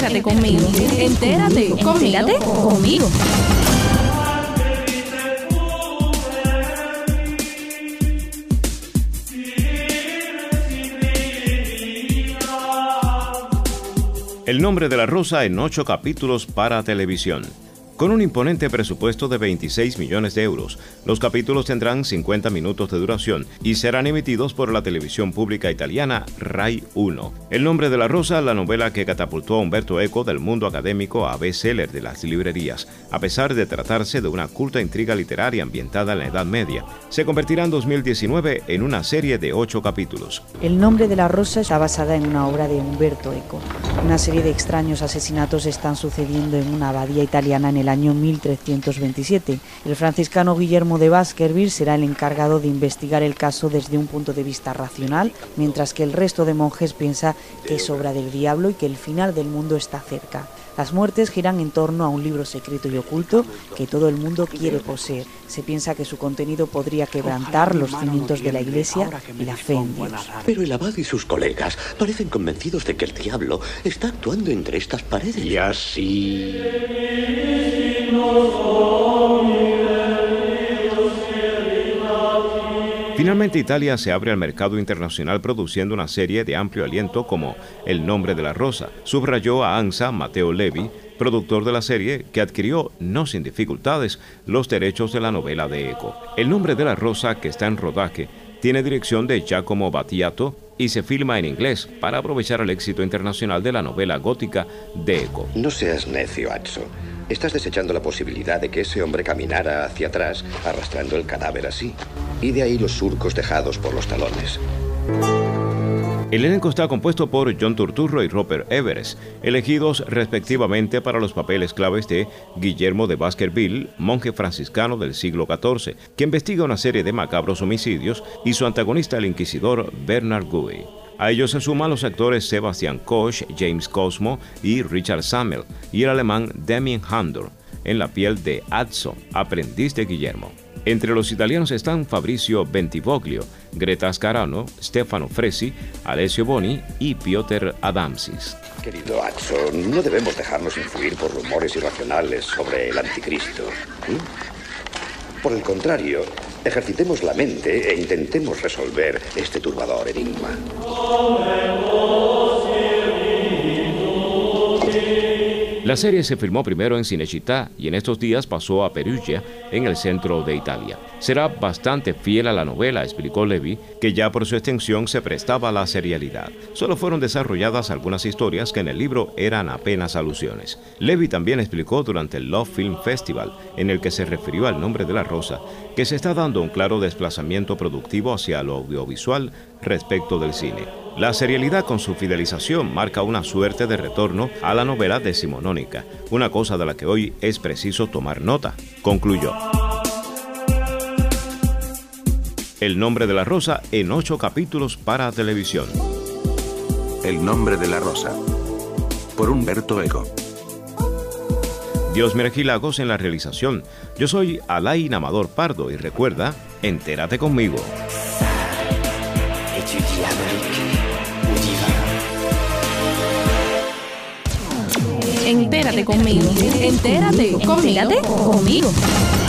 Entérate conmigo. Entérate conmigo. El nombre de la rosa en 8 capítulos para televisión. Con un imponente presupuesto de 26 millones de euros, los capítulos tendrán 50 minutos de duración y serán emitidos por la televisión pública italiana Rai 1. El nombre de la rosa, la novela que catapultó a Umberto Eco del mundo académico a bestseller de las librerías, a pesar de tratarse de una culta intriga literaria ambientada en la Edad Media, se convertirá en 2019 en una serie de 8 capítulos. El nombre de la rosa está basada en una obra de Umberto Eco. Una serie de extraños asesinatos están sucediendo en una abadía italiana en el año 1327. El franciscano Guillermo de Baskerville será el encargado de investigar el caso desde un punto de vista racional, mientras que el resto de monjes piensa que es obra del diablo y que el final del mundo está cerca. Las muertes giran en torno a un libro secreto y oculto que todo el mundo quiere poseer. Se piensa que su contenido podría quebrantar los cimientos de la Iglesia y la fe en Dios. Pero el abad y sus colegas parecen convencidos de que el diablo está actuando entre estas paredes. Y así... Finalmente Italia se abre al mercado internacional produciendo una serie de amplio aliento como El nombre de la rosa, subrayó a ANSA Matteo Levi, productor de la serie, que adquirió, no sin dificultades, los derechos de la novela de Eco. El nombre de la rosa, que está en rodaje, tiene dirección de Giacomo Battiato y se filma en inglés para aprovechar el éxito internacional de la novela gótica de Eco. No seas necio, Azzo. Estás desechando la posibilidad de que ese hombre caminara hacia atrás, arrastrando el cadáver así. Y de ahí los surcos dejados por los talones. El elenco está compuesto por John Turturro y Rupert Everett, elegidos respectivamente para los papeles claves de Guillermo de Baskerville, monje franciscano del siglo XIV, que investiga una serie de macabros homicidios, y su antagonista, el inquisidor Bernard Guy. A ellos se suman los actores Sebastian Koch, James Cosmo y Richard Sammel, y el alemán Damien Handor, en la piel de Azzo, aprendiz de Guillermo. Entre los italianos están Fabrizio Bentivoglio, Greta Scarano, Stefano Fresi, Alessio Boni y Piotr Adamsis. Querido Azzo, no debemos dejarnos influir por rumores irracionales sobre el anticristo. Por el contrario, ejercitemos la mente e intentemos resolver este turbador enigma. La serie se filmó primero en Cinecittà y en estos días pasó a Perugia, en el centro de Italia. Será bastante fiel a la novela, explicó Levi, que ya por su extensión se prestaba a la serialidad. Solo fueron desarrolladas algunas historias que en el libro eran apenas alusiones. Levi también explicó durante el Love Film Festival, en el que se refirió al nombre de la rosa, que se está dando un claro desplazamiento productivo hacia lo audiovisual respecto del cine. La serialidad con su fidelización marca una suerte de retorno a la novela decimonónica, una cosa de la que hoy es preciso tomar nota, concluyó. El nombre de la rosa en 8 capítulos para televisión. El nombre de la rosa, por Umberto Eco. Dios Mergilagos en la realización. Yo soy Alain Amador Pardo y recuerda, entérate conmigo. Entérate conmigo. Entérate conmigo.